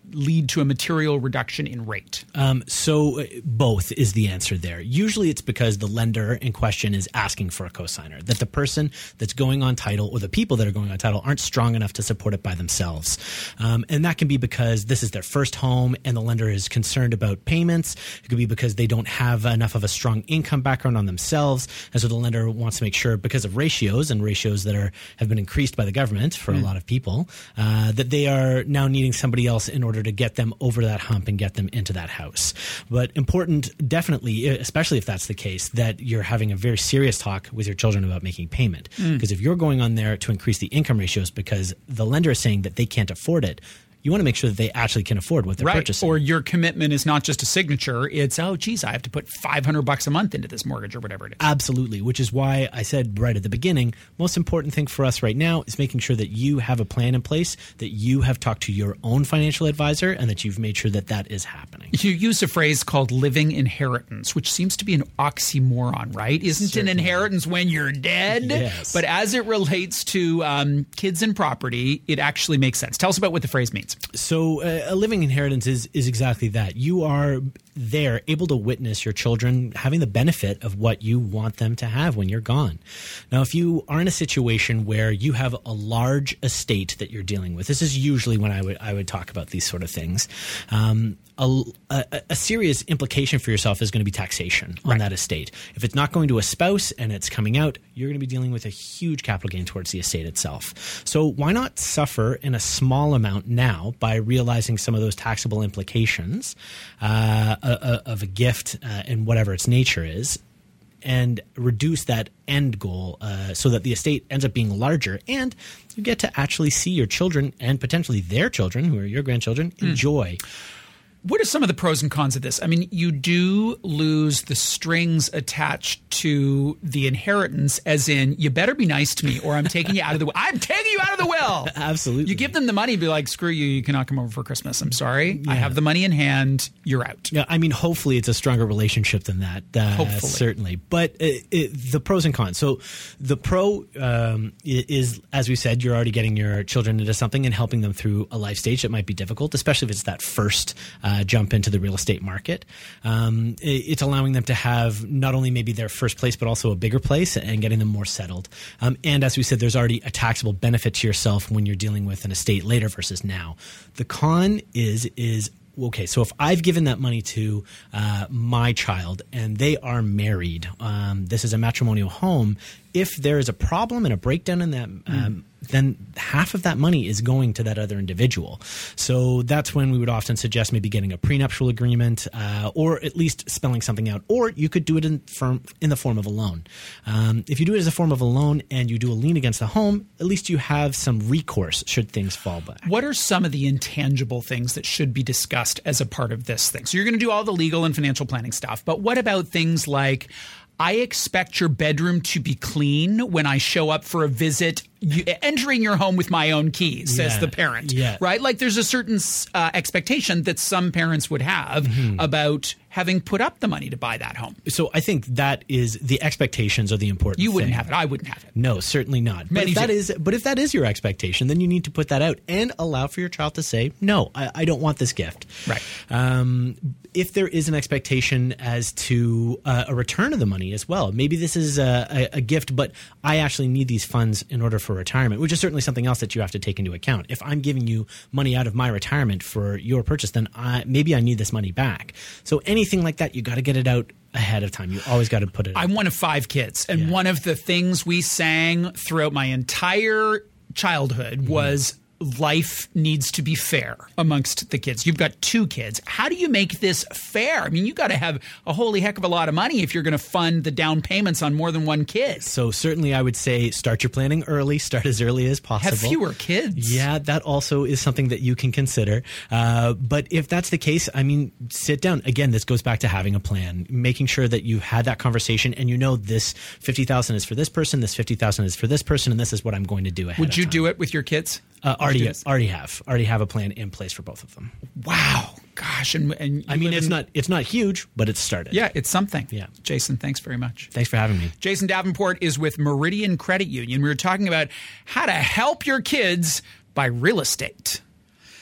lead to a material reduction in rate? Um, so uh, both is the answer there. Usually it's because the lender in question is asking for a cosigner, that the person that's going on title or the people that are going on title aren't strong enough to support it by themselves. Um, and that can be because this is their first home and the lender is concerned about payments. It could be because they don't have enough of a strong income background on themselves. And so the lender wants to make sure, because of ratios and ratios that are have been increased by the government for mm. a lot of people, uh, that they are now needing somebody else in order to get them over that hump and get them into that house. But important, definitely, especially if that's the case, that you're having a very serious talk with your children about making payment. Because mm. if you're going on there to increase the income ratios because the lender is saying that they can't afford it, you want to make sure that they actually can afford what they're right. purchasing. Or your commitment is not just a signature. It's, oh, geez, I have to put five hundred bucks a month into this mortgage or whatever it is. Absolutely, which is why I said right at the beginning, most important thing for us right now is making sure that you have a plan in place, that you have talked to your own financial advisor, and that you've made sure that that is happening. You use a phrase called living inheritance, which seems to be an oxymoron, right? Isn't Certainly. An inheritance when you're dead? Yes. But as it relates to um, kids and property, it actually makes sense. Tell us about what the phrase means. So uh, a living inheritance is is exactly that. You are there able to witness your children having the benefit of what you want them to have when you're gone. Now, if you are in a situation where you have a large estate that you're dealing with, this is usually when I would I would talk about these sort of things. Um, a, a, a serious implication for yourself is going to be taxation on right. that estate. If it's not going to a spouse and it's coming out, you're going to be dealing with a huge capital gain towards the estate itself. So why not suffer in a small amount now by realizing some of those taxable implications uh, of a gift uh, and whatever its nature is, and reduce that end goal uh, so that the estate ends up being larger and you get to actually see your children and potentially their children, who are your grandchildren, mm. enjoy. What are some of the pros and cons of this? I mean, you do lose the strings attached to the inheritance, as in, you better be nice to me or I'm taking you out of the will. I'm taking you out of the will. Absolutely. You give them the money, be like, screw you, you cannot come over for Christmas. I'm sorry. Yeah. I have the money in hand. You're out. Yeah, I mean, hopefully it's a stronger relationship than that. Uh, hopefully. Certainly. But it, it, the pros and cons. So the pro um, is, as we said, you're already getting your children into something and helping them through a life stage that might be difficult, especially if it's that first Uh, jump into the real estate market. Um, it, it's allowing them to have not only maybe their first place, but also a bigger place and getting them more settled. Um, and as we said, there's already a taxable benefit to yourself when you're dealing with an estate later versus now. The con is, is okay, so if I've given that money to uh, my child and they are married, um, this is a matrimonial home, if there is a problem and a breakdown in that, um, mm. then half of that money is going to that other individual. So that's when we would often suggest maybe getting a prenuptial agreement uh, or at least spelling something out. Or you could do it in, firm, in the form of a loan. Um, if you do it as a form of a loan and you do a lien against the home, at least you have some recourse should things fall back. What are some of the intangible things that should be discussed as a part of this thing? So you're going to do all the legal and financial planning stuff, but what about things like, I expect your bedroom to be clean when I show up for a visit, you, entering your home with my own keys, says yeah, the parent, yeah. right? Like there's a certain uh, expectation that some parents would have mm-hmm. about having put up the money to buy that home. So I think that is the expectations are the important You wouldn't thing. have it. I wouldn't have it. No, certainly not. Many but if, that do. is, but if that is your expectation, then you need to put that out and allow for your child to say, no, I, I don't want this gift. Right. Um, if there is an expectation as to uh, a return of the money as well, maybe this is a, a, a gift, but I actually need these funds in order for retirement, which is certainly something else that you have to take into account. If I'm giving you money out of my retirement for your purchase, then I, maybe I need this money back. So anything like that, you got to get it out ahead of time. You always got to put it out. I'm one of five kids, and Yeah. one of the things we sang throughout my entire childhood Mm-hmm. was life needs to be fair amongst the kids. You've got two kids. How do you make this fair? I mean, you got to have a holy heck of a lot of money if you're going to fund the down payments on more than one kid. So certainly I would say start your planning early, start as early as possible. Have fewer kids. Yeah, that also is something that you can consider. Uh, but if that's the case, I mean, sit down. Again, this goes back to having a plan, making sure that you've had that conversation and you know this fifty thousand dollars is for this person, this fifty thousand dollars is for this person, and this is what I'm going to do ahead Would of you time. do it with your kids? Uh, already, already have, already have a plan in place for both of them. Wow, gosh, and, and I mean, it's in, not, it's not huge, but it's started. Yeah, it's something. Yeah, Jason, thanks very much. Thanks for having me. Jason Davenport is with Meridian Credit Union. We were talking about how to help your kids buy real estate.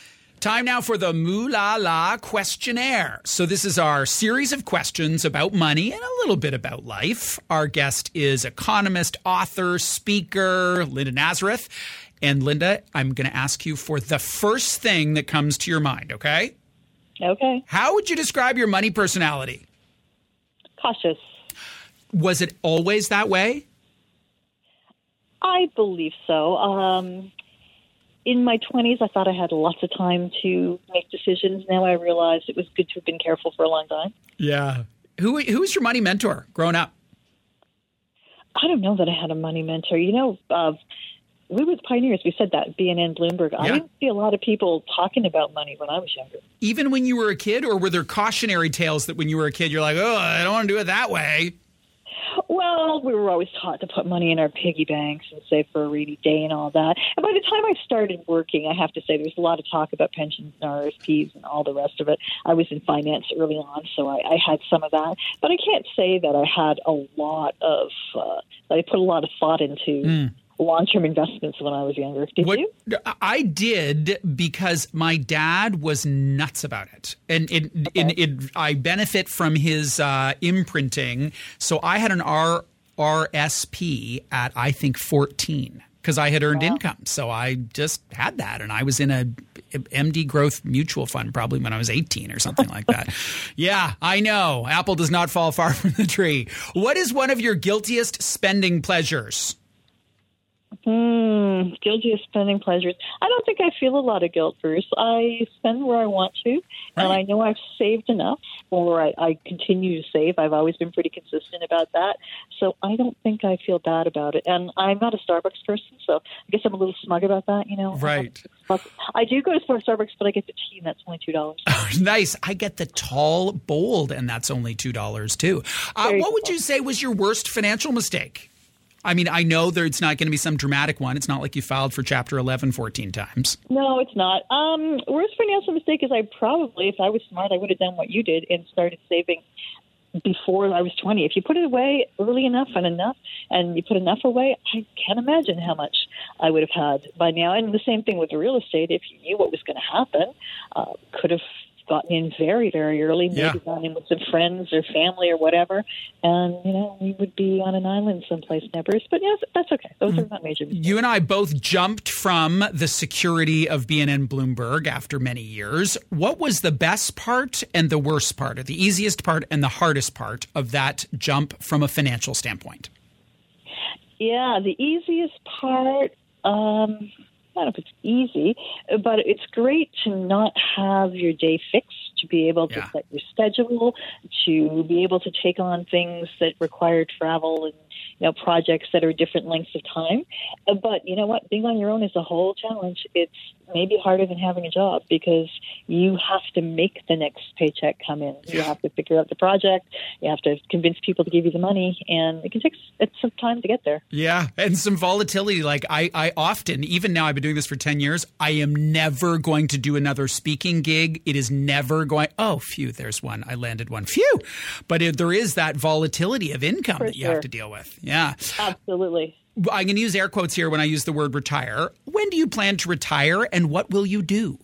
Time now for the Moo La La questionnaire. So this is our series of questions about money and a little bit about life. Our guest is economist, author, speaker, Linda Nazareth. And Linda, I'm going to ask you for the first thing that comes to your mind, okay? Okay. How would you describe your money personality? Cautious. Was it always that way? I believe so. Um, in my twenties, I thought I had lots of time to make decisions. Now I realize it was good to have been careful for a long time. Yeah. Who who was your money mentor growing up? I don't know that I had a money mentor. You know, uh, we were the pioneers. We said that, B N N, Bloomberg. I Yeah. didn't see a lot of people talking about money when I was younger. Even when you were a kid, or were there cautionary tales that when you were a kid, you're like, oh, I don't want to do it that way? Well, we were always taught to put money in our piggy banks and save for a rainy day and all that. And by the time I started working, I have to say there was a lot of talk about pensions and R S Ps and all the rest of it. I was in finance early on, so I, I had some of that. But I can't say that I had a lot of, uh, I put a lot of thought into mm. long-term investments when I was younger. Did what, you? I did, because my dad was nuts about it. And it, okay. it, it, I benefit from his uh, imprinting. So I had an R, RSP at, I think, fourteen, because I had earned wow. income. So I just had that. And I was in a M D Growth mutual fund probably when I was eighteen or something like that. Yeah, I know. Apple does not fall far from the tree. What is one of your guiltiest spending pleasures? Hmm, guilty of spending pleasures. I don't think I feel a lot of guilt, Bruce. I spend where I want to, right. and I know I've saved enough, or I, I continue to save. I've always been pretty consistent about that, so I don't think I feel bad about it. And I'm not a Starbucks person, so I guess I'm a little smug about that, you know. Right. I do go to Starbucks, but I get the tea, and that's only two dollars. Nice. I get the tall, bold, and that's only two dollars too. Uh, what would you say was your worst financial mistake? I mean, I know that it's not going to be some dramatic one. It's not like you filed for Chapter eleven fourteen times. No, it's not. Um, worst financial mistake is I probably, if I was smart, I would have done what you did and started saving before I was twenty. If you put it away early enough and enough, and you put enough away, I can't imagine how much I would have had by now. And the same thing with the real estate. If you knew what was going to happen, uh, could have gotten in very, very early, maybe yeah. gone in with some friends or family or whatever, and, you know, we would be on an island someplace, Bruce. But, yes, that's okay. Those mm. are not major mistakes. You and I both jumped from the security of B N N Bloomberg after many years. What was the best part and the worst part, or the easiest part and the hardest part of that jump from a financial standpoint? Yeah, the easiest part, um, I don't know if it's easy, but it's great to not have your day fixed, to be able to yeah. set your schedule, to be able to take on things that require travel and, you know, projects that are different lengths of time. But you know what? Being on your own is a whole challenge. It's maybe harder than having a job, because you have to make the next paycheck come in. You have to figure out the project. You have to convince people to give you the money, and it can take some time to get there. Yeah, and some volatility. Like I, I often, even now I've been doing this for ten years, I am never going to do another speaking gig. It is never going, oh, phew, there's one. I landed one. Phew. But it, there is that volatility of income for that you sure. have to deal with. Yeah. Absolutely. I'm going to use air quotes here when I use the word retire. When do you plan to retire, and what will you do?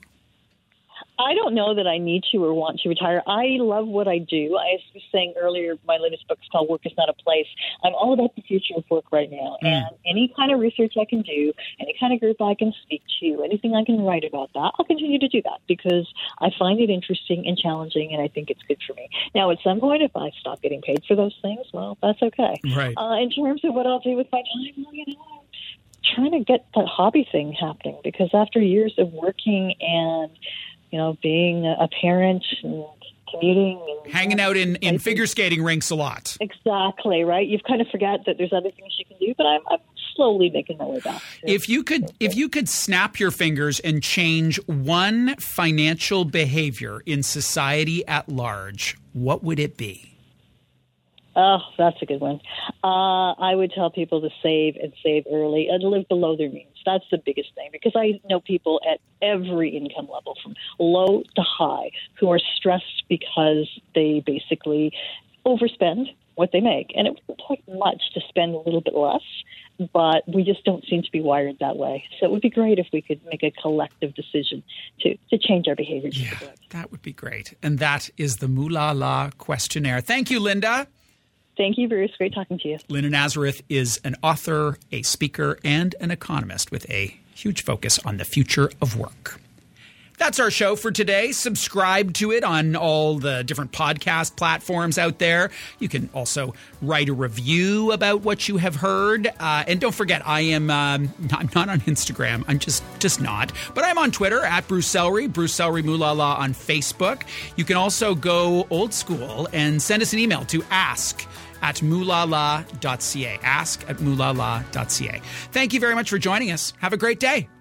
I don't know that I need to or want to retire. I love what I do. I was saying earlier, my latest book is called Work is Not a Place. I'm all about the future of work right now. Mm. And any kind of research I can do, any kind of group I can speak to, anything I can write about that, I'll continue to do that, because I find it interesting and challenging, and I think it's good for me. Now, at some point, if I stop getting paid for those things, well, that's okay. Right. Uh, in terms of what I'll do with my time, well, you know, I'm trying to get that hobby thing happening, because after years of working and you know, being a parent and commuting. And hanging out in, in figure skating rinks a lot. Exactly, right? You've kind of forgot that there's other things you can do, but I'm, I'm slowly making my way back. If you could, if you could snap your fingers and change one financial behavior in society at large, what would it be? Oh, that's a good one. Uh, I would tell people to save and save early and live below their means. That's the biggest thing, because I know people at every income level, from low to high, who are stressed because they basically overspend what they make. And it wouldn't take much to spend a little bit less, but we just don't seem to be wired that way. So it would be great if we could make a collective decision to, to change our behaviors. Yeah, that would be great. And that is the Moolah La questionnaire. Thank you, Linda. Thank you, Bruce. Great talking to you. Linda Nazareth is an author, a speaker, and an economist with a huge focus on the future of work. That's our show for today. Subscribe to it on all the different podcast platforms out there. You can also write a review about what you have heard. Uh, and don't forget, I am um, I'm not on Instagram. I'm just just not. But I'm on Twitter at Bruce Sellery, Bruce Sellery Moolah La on Facebook. You can also go old school and send us an email to ask at moolala dot c a. Ask at moolala dot c a. Thank you very much for joining us. Have a great day.